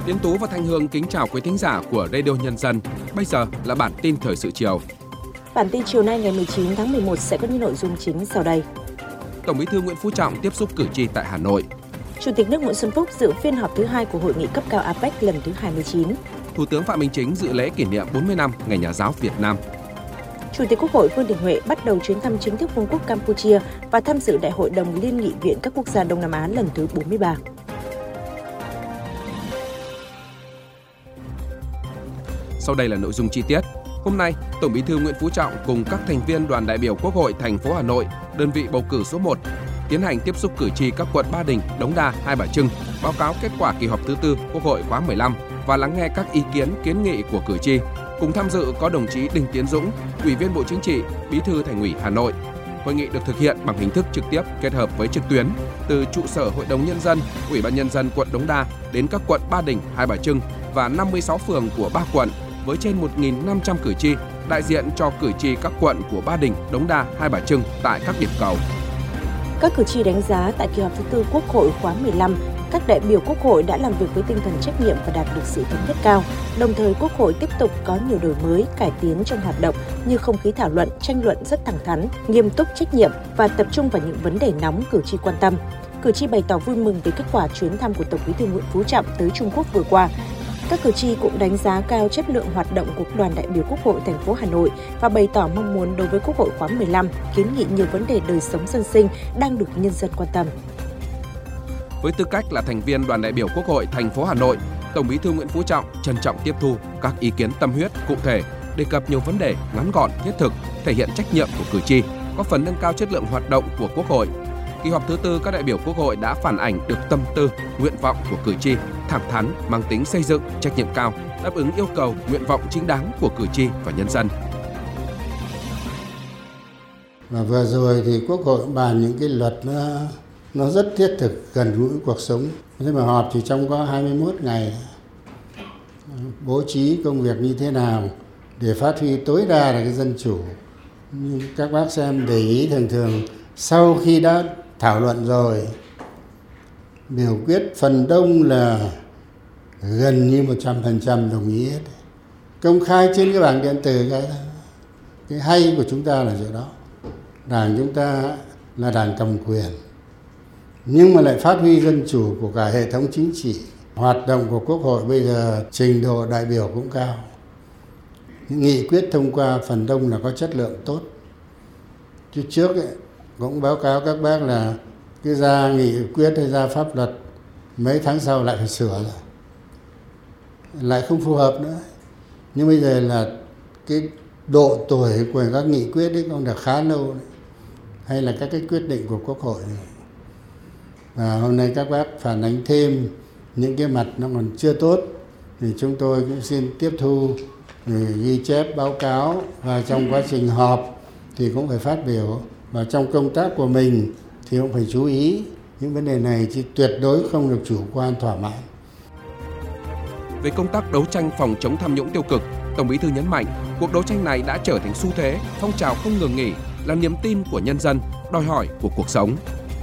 Tiến Tú và Thanh Hương kính chào quý thính giả của Radio Nhân dân. Bây giờ là bản tin thời sự chiều. Bản tin chiều nay ngày 19 tháng 11 sẽ có những nội dung chính sau đây. Tổng Bí thư Nguyễn Phú Trọng tiếp xúc cử tri tại Hà Nội. Chủ tịch nước Nguyễn Xuân Phúc dự phiên họp thứ 2 của Hội nghị cấp cao APEC lần thứ 29. Thủ tướng Phạm Minh Chính dự lễ kỷ niệm 40 năm Ngày Nhà giáo Việt Nam. Chủ tịch Quốc hội Vương Đình Huệ bắt đầu chuyến thăm chính thức Vương quốc Campuchia và tham dự Đại hội đồng Liên nghị viện các quốc gia Đông Nam Á lần thứ 43. Sau đây là nội dung chi tiết. Hôm nay, Tổng Bí thư Nguyễn Phú Trọng cùng các thành viên đoàn đại biểu Quốc hội thành phố Hà Nội, đơn vị bầu cử số 1, tiến hành tiếp xúc cử tri các quận Ba Đình, Đống Đa, Hai Bà Trưng, báo cáo kết quả kỳ họp thứ 4 Quốc hội khóa 15 và lắng nghe các ý kiến kiến nghị của cử tri. Cùng tham dự có đồng chí Đinh Tiến Dũng, Ủy viên Bộ Chính trị, Bí thư Thành ủy Hà Nội. Hội nghị được thực hiện bằng hình thức trực tiếp kết hợp với trực tuyến từ trụ sở Hội đồng Nhân dân, Ủy ban Nhân dân quận Đống Đa đến các quận Ba Đình, Hai Bà Trưng và 56 phường của 3 quận với trên 1.500 cử tri, đại diện cho cử tri các quận của Ba Đình, Đống Đa, Hai Bà Trưng tại các điểm cầu. Các cử tri đánh giá tại kỳ họp thứ 4 Quốc hội khóa 15, các đại biểu Quốc hội đã làm việc với tinh thần trách nhiệm và đạt được sự thống nhất cao. Đồng thời, Quốc hội tiếp tục có nhiều đổi mới, cải tiến trong hoạt động như không khí thảo luận, tranh luận rất thẳng thắn, nghiêm túc, trách nhiệm và tập trung vào những vấn đề nóng cử tri quan tâm. Cử tri bày tỏ vui mừng về kết quả chuyến thăm của Tổng Bí thư Nguyễn Phú Trọng tới Trung Quốc vừa qua. Các cử tri cũng đánh giá cao chất lượng hoạt động của đoàn đại biểu Quốc hội thành phố Hà Nội và bày tỏ mong muốn đối với Quốc hội khóa 15 kiến nghị nhiều vấn đề đời sống dân sinh đang được nhân dân quan tâm. Với tư cách là thành viên đoàn đại biểu Quốc hội thành phố Hà Nội, Tổng Bí thư Nguyễn Phú Trọng trân trọng tiếp thu các ý kiến tâm huyết, cụ thể, đề cập nhiều vấn đề ngắn gọn, thiết thực, thể hiện trách nhiệm của cử tri, góp phần nâng cao chất lượng hoạt động của Quốc hội. Kỳ họp thứ 4, các đại biểu Quốc hội đã phản ảnh được tâm tư, nguyện vọng của cử tri, thẳng thắn, mang tính xây dựng, trách nhiệm cao, đáp ứng yêu cầu, nguyện vọng chính đáng của cử tri và nhân dân. Và vừa rồi thì Quốc hội bàn những cái luật nó rất thiết thực, gần gũi cuộc sống. Thế mà họp thì trong có 21 ngày, bố trí công việc như thế nào để phát huy tối đa là cái dân chủ. Nhưng các bác xem để ý thường sau khi đã thảo luận rồi, biểu quyết phần đông là gần như 100% đồng ý hết. Công khai trên cái bảng điện tử, cái hay của chúng ta là chỗ đó. Đảng chúng ta là đảng cầm quyền, nhưng mà lại phát huy dân chủ của cả hệ thống chính trị. Hoạt động của Quốc hội bây giờ trình độ đại biểu cũng cao. Nghị quyết thông qua phần đông là có chất lượng tốt. Chứ trước ấy, cũng báo cáo các bác là cứ ra nghị quyết hay ra pháp luật mấy tháng sau lại phải sửa rồi, lại không phù hợp nữa. Nhưng bây giờ là cái độ tuổi của các nghị quyết ấy cũng đã khá lâu đấy. Hay là các cái quyết định của Quốc hội này. Và hôm nay các bác phản ánh thêm những cái mặt nó còn chưa tốt thì chúng tôi cũng xin tiếp thu, ghi chép, báo cáo, và trong quá trình họp thì cũng phải phát biểu, và trong công tác của mình thì cũng phải chú ý những vấn đề này, chứ tuyệt đối không được chủ quan thỏa mãn. Về công tác đấu tranh phòng chống tham nhũng tiêu cực, Tổng Bí thư nhấn mạnh cuộc đấu tranh này đã trở thành xu thế, phong trào không ngừng nghỉ, là niềm tin của nhân dân, đòi hỏi của cuộc sống.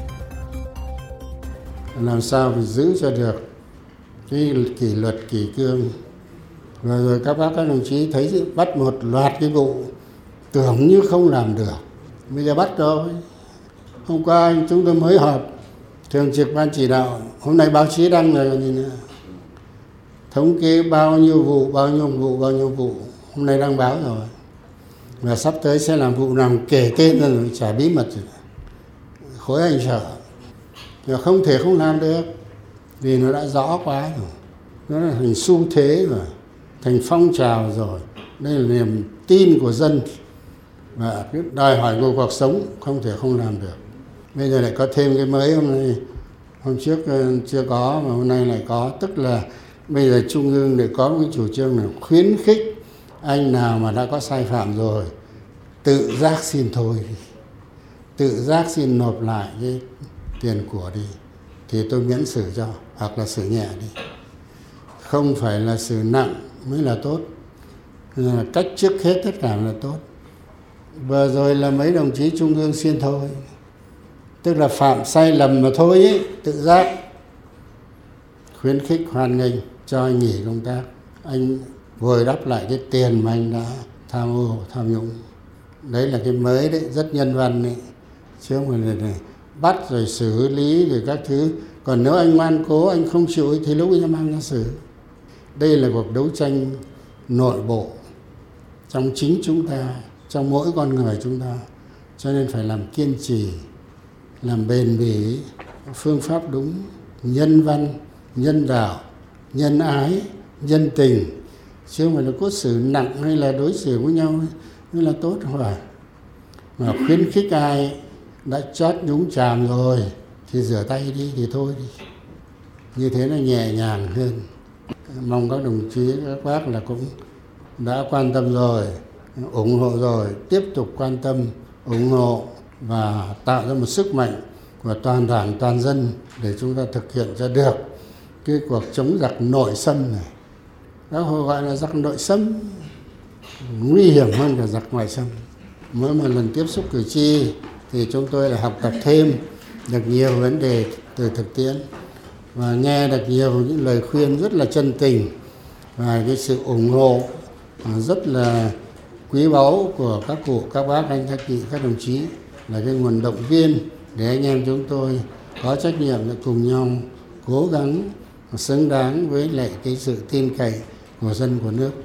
Làm sao phải giữ cho được cái kỷ luật kỷ cương. Rồi các bác các đồng chí thấy bắt một loạt cái vụ tưởng như không làm được, bây giờ bắt rồi. Hôm qua chúng tôi mới họp thường trực ban chỉ đạo, hôm nay báo chí đăng rồi còn gì nữa, thống kê bao nhiêu vụ, hôm nay đăng báo rồi. Và sắp tới sẽ làm vụ nào kể tên rồi, chả bí mật gì. Khối anh sợ, nhưng không thể không làm được, vì nó đã rõ quá rồi, nó là thành xu thế rồi, thành phong trào rồi. Đây là niềm tin của dân và cái đòi hỏi của cuộc sống, không thể không làm được. Bây giờ lại có thêm cái mới, hôm trước chưa có mà hôm nay lại có, tức là bây giờ Trung ương để có một cái chủ trương là khuyến khích anh nào mà đã có sai phạm rồi tự giác xin thôi, tự giác xin nộp lại cái tiền của đi thì tôi miễn xử cho, hoặc là xử nhẹ đi, không phải là xử nặng mới là tốt. Là cách trước hết tất cả là tốt. Vừa rồi là mấy đồng chí Trung ương xin thôi, tức là phạm sai lầm mà thôi ấy, tự giác, khuyến khích hoan nghênh. cho anh nghỉ công tác, anh bồi đắp lại cái tiền mà anh đã tham ô tham nhũng. Đấy là cái mới đấy, rất nhân văn đấy, chứ không phải là bắt rồi xử lý rồi các thứ. Còn nếu anh ngoan cố, anh không chịu thì lúc ấy mang ra xử. Đây là cuộc đấu tranh nội bộ trong chính chúng ta, trong mỗi con người chúng ta. Cho nên phải làm kiên trì, làm bền bỉ, phương pháp đúng, nhân văn, nhân đạo, nhân ái, nhân tình, chứ không phải là cốt xử nặng hay là đối xử với nhau mới là tốt, không phải. Mà khuyến khích ai đã chót nhúng chàm rồi thì rửa tay đi thì thôi đi, như thế nó nhẹ nhàng hơn. Mong các đồng chí, các bác là cũng đã quan tâm rồi, ủng hộ rồi, tiếp tục quan tâm, ủng hộ và tạo ra một sức mạnh của toàn đảng, toàn dân để chúng ta thực hiện ra được cái cuộc chống giặc nội xâm này. Các họ gọi là giặc nội xâm, nguy hiểm hơn cả giặc ngoại xâm. Mỗi một lần tiếp xúc cử tri thì chúng tôi là học tập thêm được nhiều vấn đề từ thực tiễn và nghe được nhiều những lời khuyên rất là chân tình và cái sự ủng hộ rất là quý báu của các cụ, các bác, anh các chị, các đồng chí là cái nguồn động viên để anh em chúng tôi có trách nhiệm để cùng nhau cố gắng xứng đáng với lại cái sự tin cậy của dân của nước.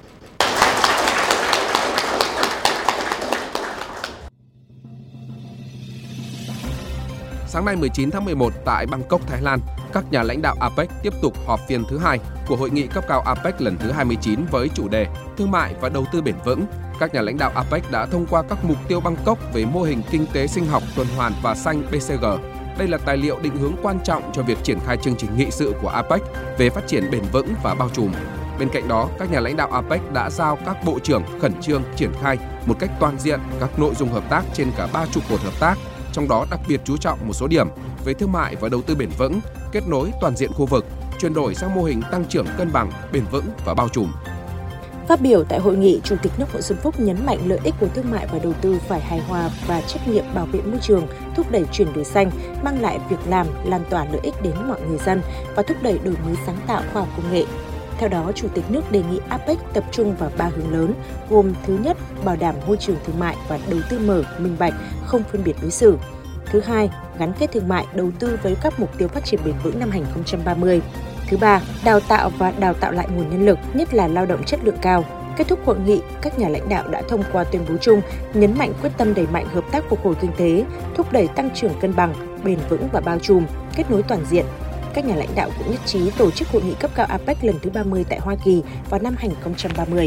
Sáng nay 19 tháng 11 tại Bangkok, Thái Lan, các nhà lãnh đạo APEC tiếp tục họp phiên thứ 2 của Hội nghị cấp cao APEC lần thứ 29 với chủ đề Thương mại và đầu tư bền vững. Các nhà lãnh đạo APEC đã thông qua các mục tiêu Bangkok về mô hình kinh tế sinh học, tuần hoàn và xanh BCG. Đây là tài liệu định hướng quan trọng cho việc triển khai chương trình nghị sự của APEC về phát triển bền vững và bao trùm. Bên cạnh đó, các nhà lãnh đạo APEC đã giao các bộ trưởng khẩn trương triển khai một cách toàn diện các nội dung hợp tác trên cả 3 trụ cột hợp tác, trong đó đặc biệt chú trọng một số điểm về thương mại và đầu tư bền vững, kết nối toàn diện khu vực, chuyển đổi sang mô hình tăng trưởng cân bằng, bền vững và bao trùm. Phát biểu tại hội nghị, Chủ tịch nước Nguyễn Xuân Phúc nhấn mạnh lợi ích của thương mại và đầu tư phải hài hòa và trách nhiệm bảo vệ môi trường, thúc đẩy chuyển đổi xanh, mang lại việc làm, lan tỏa lợi ích đến mọi người dân và thúc đẩy đổi mới sáng tạo khoa học công nghệ. Theo đó, Chủ tịch nước đề nghị APEC tập trung vào 3 hướng lớn, gồm thứ nhất, bảo đảm môi trường thương mại và đầu tư mở, minh bạch, không phân biệt đối xử. Thứ hai, gắn kết thương mại, đầu tư với các mục tiêu phát triển bền vững năm 2030. Thứ ba, đào tạo lại nguồn nhân lực, nhất là lao động chất lượng cao. Kết thúc hội nghị, các nhà lãnh đạo đã thông qua tuyên bố chung, nhấn mạnh quyết tâm đẩy mạnh hợp tác phục hồi kinh tế, thúc đẩy tăng trưởng cân bằng, bền vững và bao trùm, kết nối toàn diện. Các nhà lãnh đạo cũng nhất trí tổ chức hội nghị cấp cao APEC lần thứ 30 tại Hoa Kỳ vào năm 2030.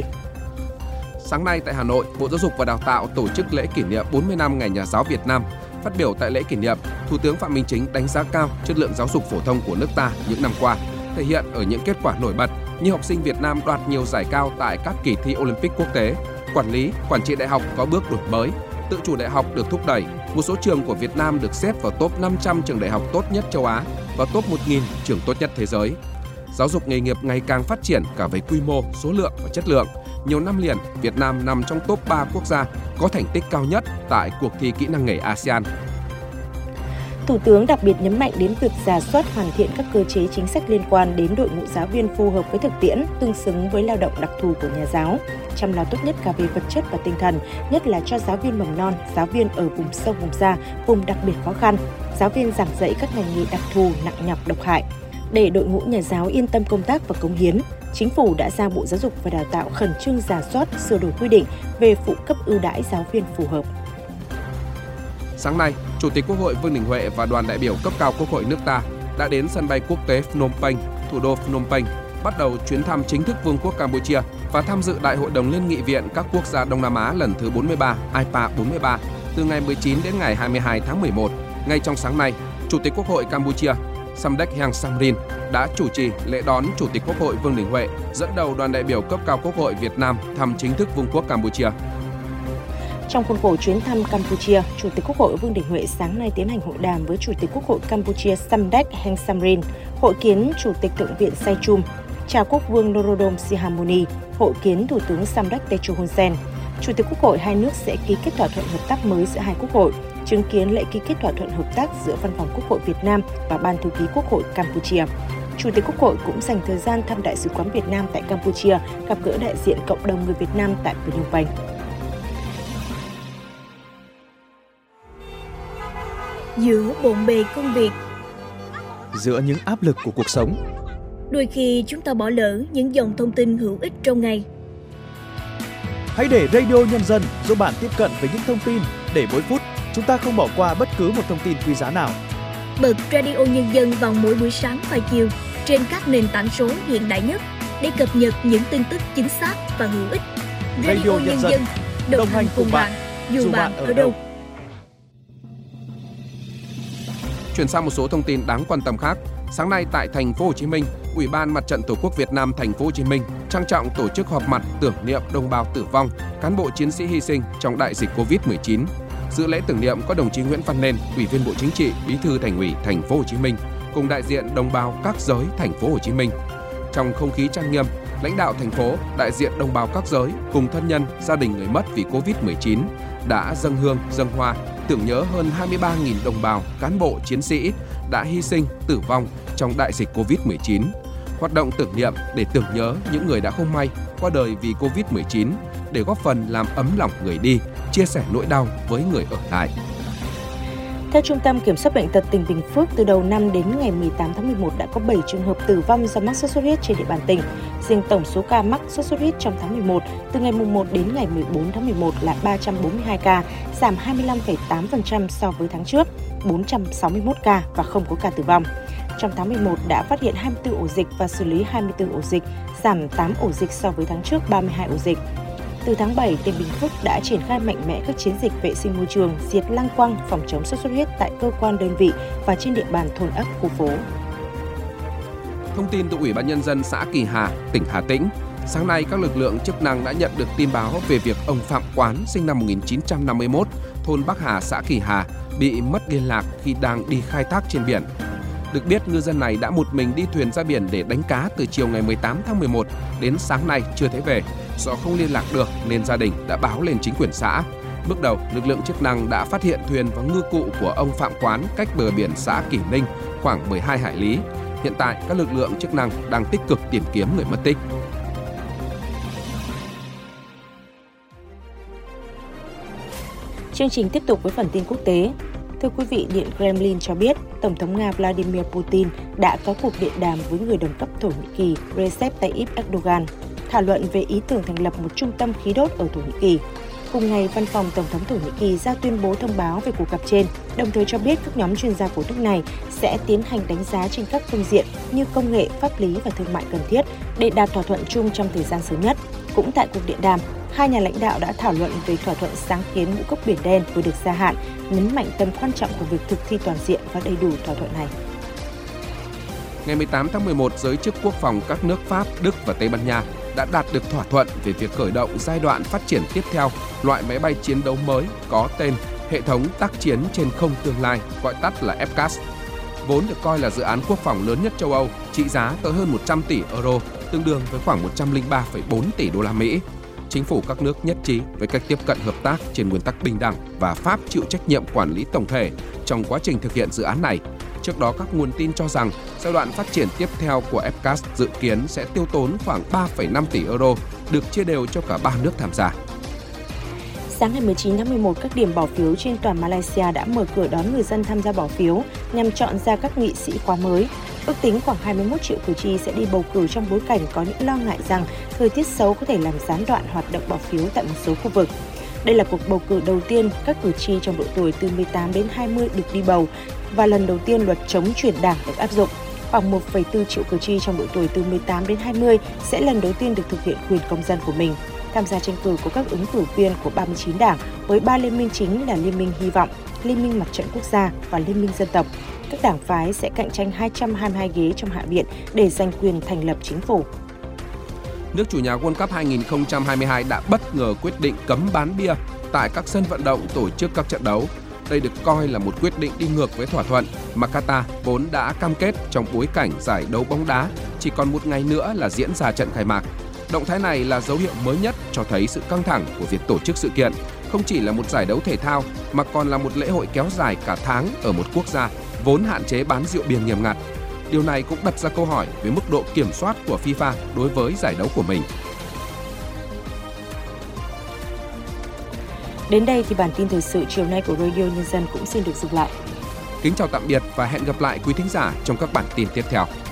Sáng nay tại Hà Nội, Bộ Giáo dục và Đào tạo tổ chức lễ kỷ niệm 40 năm Ngày Nhà giáo Việt Nam. Phát biểu tại lễ kỷ niệm, Thủ tướng Phạm Minh Chính đánh giá cao chất lượng giáo dục phổ thông của nước ta những năm qua, thể hiện ở những kết quả nổi bật như học sinh Việt Nam đoạt nhiều giải cao tại các kỳ thi Olympic quốc tế, quản lý, quản trị đại học có bước đổi mới, tự chủ đại học được thúc đẩy, một số trường của Việt Nam được xếp vào top 500 trường đại học tốt nhất châu Á và top 1.000 trường tốt nhất thế giới. Giáo dục nghề nghiệp ngày càng phát triển cả về quy mô, số lượng và chất lượng. Nhiều năm liền, Việt Nam nằm trong top 3 quốc gia có thành tích cao nhất tại cuộc thi kỹ năng nghề ASEAN. Thủ tướng đặc biệt nhấn mạnh đến việc rà soát hoàn thiện các cơ chế chính sách liên quan đến đội ngũ giáo viên phù hợp với thực tiễn, tương xứng với lao động đặc thù của nhà giáo, chăm lo tốt nhất cả về vật chất và tinh thần, nhất là cho giáo viên mầm non, giáo viên ở vùng sâu vùng xa, vùng đặc biệt khó khăn, giáo viên giảng dạy các ngành nghề đặc thù, nặng nhọc, độc hại. Để đội ngũ nhà giáo yên tâm công tác và cống hiến, Chính phủ đã giao Bộ Giáo dục và Đào tạo khẩn trương rà soát, sửa đổi quy định về phụ cấp ưu đãi giáo viên phù hợp. Sáng nay, Chủ tịch Quốc hội Vương Đình Huệ và đoàn đại biểu cấp cao Quốc hội nước ta đã đến sân bay quốc tế Phnom Penh, thủ đô Phnom Penh, bắt đầu chuyến thăm chính thức Vương quốc Campuchia và tham dự Đại hội đồng Liên nghị viện các quốc gia Đông Nam Á lần thứ 43, IPA 43, từ ngày 19 đến ngày 22 tháng 11. Ngay trong sáng nay, Chủ tịch Quốc hội Campuchia Samdech Heng Samrin đã chủ trì lễ đón Chủ tịch Quốc hội Vương Đình Huệ, dẫn đầu đoàn đại biểu cấp cao Quốc hội Việt Nam thăm chính thức Vương quốc Campuchia. Trong khuôn khổ chuyến thăm Campuchia, Chủ tịch Quốc hội Vương Đình Huệ sáng nay tiến hành hội đàm với Chủ tịch Quốc hội Campuchia Samdech Heng Samrin, hội kiến Chủ tịch Thượng viện Saichum, chào Quốc vương Norodom Sihamoni, hội kiến Thủ tướng Samdech Techo Hun Sen. Chủ tịch Quốc hội hai nước sẽ ký kết thỏa thuận hợp tác mới giữa hai quốc hội, chứng kiến lễ ký kết thỏa thuận hợp tác giữa Văn phòng Quốc hội Việt Nam và Ban Thư ký Quốc hội Campuchia. Chủ tịch Quốc hội cũng dành thời gian thăm Đại sứ quán Việt Nam tại Campuchia, gặp gỡ đại diện cộng đồng người Việt Nam tại Phnom Penh. Giữa bộn bề công việc, giữa những áp lực của cuộc sống, đôi khi chúng ta bỏ lỡ những dòng thông tin hữu ích trong ngày. Hãy để Radio Nhân dân giúp bạn tiếp cận với những thông tin để mỗi phút chúng ta không bỏ qua bất cứ một thông tin quý giá nào. Bật Radio Nhân dân vào mỗi buổi sáng và chiều trên các nền tảng số hiện đại nhất để cập nhật những tin tức chính xác và hữu ích. Radio Nhân dân đồng hành cùng bạn dù bạn ở đâu. Chuyển sang một số thông tin đáng quan tâm khác. Sáng nay tại thành phố Hồ Chí Minh, Ủy ban Mặt trận Tổ quốc Việt Nam thành phố Hồ Chí Minh trang trọng tổ chức họp mặt tưởng niệm đồng bào tử vong, cán bộ chiến sĩ hy sinh trong đại dịch Covid-19. Dự lễ tưởng niệm có đồng chí Nguyễn Văn Nên, Ủy viên Bộ Chính trị, Bí thư Thành ủy thành phố Hồ Chí Minh cùng đại diện đồng bào các giới thành phố Hồ Chí Minh. Trong không khí trang nghiêm, lãnh đạo thành phố, đại diện đồng bào các giới cùng thân nhân, gia đình người mất vì Covid-19 đã dâng hương, dâng hoa tưởng nhớ hơn 23.000 đồng bào, cán bộ, chiến sĩ đã hy sinh, tử vong trong đại dịch Covid-19. Hoạt động tưởng niệm để tưởng nhớ những người đã không may qua đời vì Covid-19 để góp phần làm ấm lòng người đi, chia sẻ nỗi đau với người ở lại. Theo Trung tâm Kiểm soát Bệnh tật tỉnh Bình Phước, từ đầu năm đến ngày 18 tháng 11 đã có 7 trường hợp tử vong do mắc sốt xuất huyết trên địa bàn tỉnh. Riêng tổng số ca mắc sốt xuất huyết trong tháng 11 từ ngày 1 đến ngày 14 tháng 11 là 342 ca, giảm 25,8% so với tháng trước, 461 ca và không có ca tử vong. Trong tháng 11 đã phát hiện 24 ổ dịch và xử lý 24 ổ dịch, giảm 8 ổ dịch so với tháng trước 32 ổ dịch. Từ tháng 7, tỉnh Bình Phước đã triển khai mạnh mẽ các chiến dịch vệ sinh môi trường, diệt lăng quăng, phòng chống sốt xuất huyết tại cơ quan đơn vị và trên địa bàn thôn ấp, khu phố. Thông tin từ Ủy ban Nhân dân xã Kỳ Hà, tỉnh Hà Tĩnh. Sáng nay, các lực lượng chức năng đã nhận được tin báo về việc ông Phạm Quán, sinh năm 1951, thôn Bắc Hà, xã Kỳ Hà, bị mất liên lạc khi đang đi khai thác trên biển. Được biết, ngư dân này đã một mình đi thuyền ra biển để đánh cá từ chiều ngày 18 tháng 11 đến sáng nay chưa thấy về. Do không liên lạc được nên gia đình đã báo lên chính quyền xã. Bước đầu, lực lượng chức năng đã phát hiện thuyền và ngư cụ của ông Phạm Quán cách bờ biển xã Kỳ Ninh khoảng 12 hải lý. Hiện tại, các lực lượng chức năng đang tích cực tìm kiếm người mất tích. Chương trình tiếp tục với phần tin quốc tế. Thưa quý vị, Điện Kremlin cho biết Tổng thống Nga Vladimir Putin đã có cuộc điện đàm với người đồng cấp Thổ Nhĩ Kỳ Recep Tayyip Erdogan, thảo luận về ý tưởng thành lập một trung tâm khí đốt ở Thổ Nhĩ Kỳ. Cùng ngày, Văn phòng Tổng thống Thổ Nhĩ Kỳ ra tuyên bố thông báo về cuộc gặp trên, đồng thời cho biết các nhóm chuyên gia của nước này sẽ tiến hành đánh giá trên các phương diện như công nghệ, pháp lý và thương mại cần thiết để đạt thỏa thuận chung trong thời gian sớm nhất. Cũng tại cuộc điện đàm, hai nhà lãnh đạo đã thảo luận về thỏa thuận sáng kiến ngũ cốc Biển Đen vừa được gia hạn, nhấn mạnh tầm quan trọng của việc thực thi toàn diện và đầy đủ thỏa thuận này. Ngày 18 tháng 11, giới chức quốc phòng các nước Pháp, Đức và Tây Ban Nha đã đạt được thỏa thuận về việc khởi động giai đoạn phát triển tiếp theo loại máy bay chiến đấu mới có tên Hệ thống tác chiến trên không tương lai, gọi tắt là FCAS. Vốn được coi là dự án quốc phòng lớn nhất châu Âu, trị giá tới hơn 100 tỷ euro, tương đương với khoảng 103,4 tỷ đô la Mỹ. Chính phủ các nước nhất trí với cách tiếp cận hợp tác trên nguyên tắc bình đẳng và Pháp chịu trách nhiệm quản lý tổng thể trong quá trình thực hiện dự án này. Trước đó, các nguồn tin cho rằng giai đoạn phát triển tiếp theo của FCAS dự kiến sẽ tiêu tốn khoảng 3,5 tỷ euro, được chia đều cho cả 3 nước tham gia. Sáng ngày 19 tháng 11, các điểm bỏ phiếu trên toàn Malaysia đã mở cửa đón người dân tham gia bỏ phiếu nhằm chọn ra các nghị sĩ khóa mới. Ước tính khoảng 21 triệu cử tri sẽ đi bầu cử trong bối cảnh có những lo ngại rằng thời tiết xấu có thể làm gián đoạn hoạt động bỏ phiếu tại một số khu vực. Đây là cuộc bầu cử đầu tiên các cử tri trong độ tuổi từ 18 đến 20 được đi bầu và lần đầu tiên luật chống chuyển đảng được áp dụng. Khoảng 1,4 triệu cử tri trong độ tuổi từ 18 đến 20 sẽ lần đầu tiên được thực hiện quyền công dân của mình. Tham gia tranh cử của các ứng cử viên của 39 đảng với 3 liên minh chính là Liên minh Hy vọng, Liên minh Mặt trận Quốc gia và Liên minh Dân tộc. Các đảng phái sẽ cạnh tranh 222 ghế trong Hạ viện để giành quyền thành lập chính phủ. Nước chủ nhà World Cup 2022 đã bất ngờ quyết định cấm bán bia tại các sân vận động tổ chức các trận đấu. Đây được coi là một quyết định đi ngược với thỏa thuận mà Qatar vốn đã cam kết trong bối cảnh giải đấu bóng đá chỉ còn một ngày nữa là diễn ra trận khai mạc. Động thái này là dấu hiệu mới nhất cho thấy sự căng thẳng của việc tổ chức sự kiện, không chỉ là một giải đấu thể thao mà còn là một lễ hội kéo dài cả tháng ở một quốc gia vốn hạn chế bán rượu bia nghiêm ngặt. Điều này cũng đặt ra câu hỏi về mức độ kiểm soát của FIFA đối với giải đấu của mình. Đến đây thì bản tin thời sự chiều nay của Radio Nhân dân cũng xin được dừng lại. Kính chào tạm biệt và hẹn gặp lại quý thính giả trong các bản tin tiếp theo.